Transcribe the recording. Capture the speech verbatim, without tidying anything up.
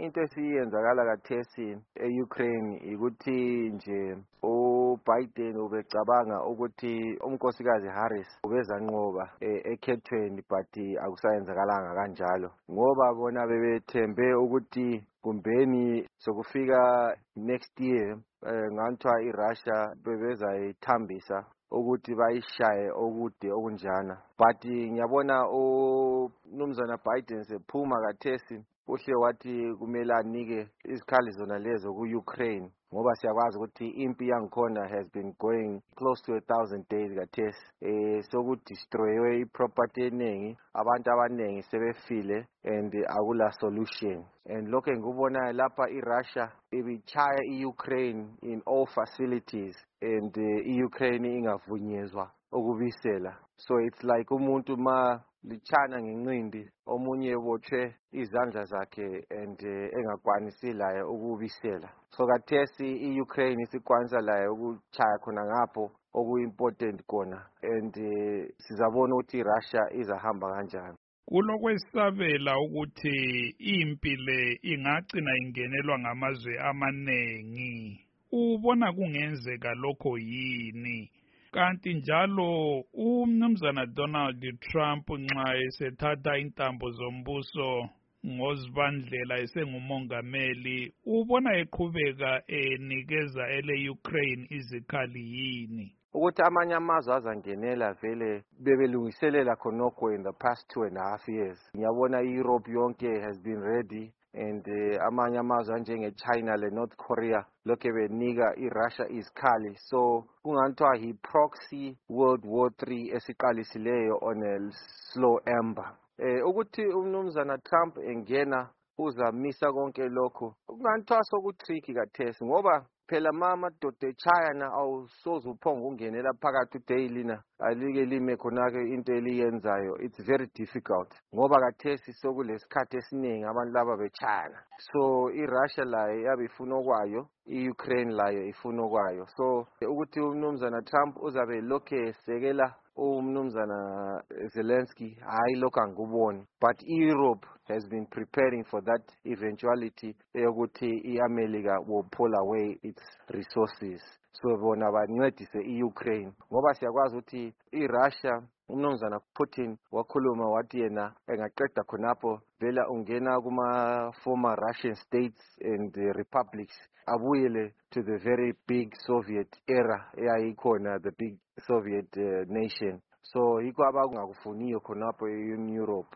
into esiyenzakala kathesi e-Ukraine ukuthi nje uBiden ubecabanga ukuthi unkosikazi Harris ubezanqoba ekhethweni but akusayenzakalanga kanjalo ngoba bona bebethembe ukuthi kumbeni sokufika next year nganthiwa iRussia bebezayithambisa ukuthi bayishaye okude okunjana but ngiyabona uMnumzana Biden sephuma kathesi uhle wathi kumele anike izikhali zona lezo ku-Ukraine ngoba siyakwazi ukuthi impi yangikhona has been going close to a thousand days kathesi eh sokudestroywe iproperty eningi abantu abaningi sebefile and akula solution and lokho engikubona lapha iRussia ibichaya iUkraine in all facilities and uh, iUkraine ingavunyezwa ukubisela so it's like umuntu ma lichana ngencindi omunye ebotshwe izandla zakhe and uh, engakwanisi laye ukubisela so kathesi iUkraine isikwanisa laye ukuchaya khona ngapho okuimportant kona and uh, sizabona ukuthi iRussia izahamba kanjani. Kulokwesabela ukuthi impi le ingagcina ingenelwa ngamazwe amanengi. Ubona kungenzeka lokho yini? Kanti njalo uMnumzana Donald Trump nxa esethatha intambo zombuso ngozibandlela esengumongameli ubona eqhubeka enikeza ele Ukraine izikhali yini? Ukuthi amanye amazwe azangenela vele bebelungiselela khonokho in the past two and a half years. Ngiyabona iEurope yonke has been ready and uh, amanye amazwe njenge-China le-North Korea lokhe benika iRussia izikhali so kunganthiwa yi-proxy World War three esiqalisileyo on a slow ember. Eh ukuthi uMnumzana Trump engena uzamisa konke lokho kunganthiwa sokutricky kathesi ngoba phela mama madoda eChina awusoze uphonga ungenela phakathi udaily na alike lime khonake into eliyenzayo it's very difficult ngoba kathesi sokulesikhathi esiningi abantu laba beChina so iRussia layo yabifuna okwayo iUkraine layo ifuna okwayo so ukuthi uMnumzana Trump uzabe lokhe esekela uMnumzana Zelensky hayi lokho angikuboni but Europe has been preparing for that eventuality eyokuthi iAmerica will pull away its resources so bona bancedise iUkraine ngoba siyakwazi ukuthi iRussia uMnumzana Putin wakhuluma wathi yena engaqeda khonapho vela ungena kuma former Russian states and uh, republics abuyele to the very big Soviet era eyayikhona the big Soviet uh, nation so yikho abangakufuniyo khonapho in Europe